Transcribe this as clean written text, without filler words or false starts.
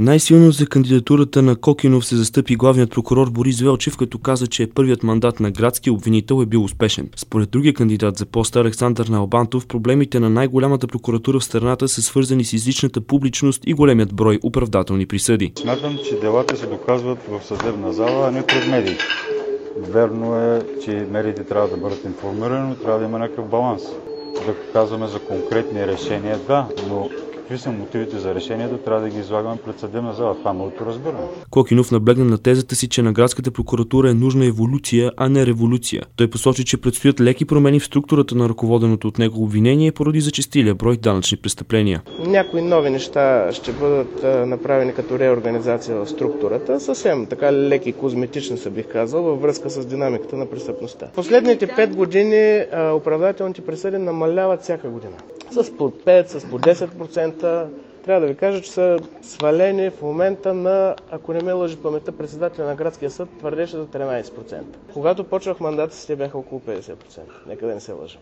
Най-силно за кандидатурата на Кокинов се застъпи главният прокурор Борис Велчев, като каза, че първият мандат на градския обвинител е бил успешен. Според другия кандидат за поста Александър Налбантов, проблемите на най-голямата прокуратура в страната са свързани с излишната публичност и големият брой оправдателни присъди. Смятам, че делата се доказват в съдебна зала, а не пред медиите. Верно е, че медиите трябва да бъдат информирани, но трябва да има някакъв баланс. Да казваме за конкретни решения, да, но какви са мотивите за решението, трябва да ги излагаме пред съдебна зала. Това моето разбиране. Кокинов наблегна на тезата си, че на градската прокуратура е нужна еволюция, а не революция. Той посочи, че предстоят леки промени в структурата на ръководеното от него обвинение поради зачестилия брой данъчни престъпления. Някои нови неща ще бъдат направени като реорганизация в структурата, съвсем така леки козметични са, бих казал, във връзка с динамиката на престъпността. Последните 5 години оправдателните присъди намаляват всяка година. С по 5, с по 10%. Трябва да ви кажа, че са свалени в момента на, ако не ме лъжи паметта, председателя на градския съд твърдеше за 13%. Когато почвах мандата си, те бяха около 50%. Нека да не се лъжа.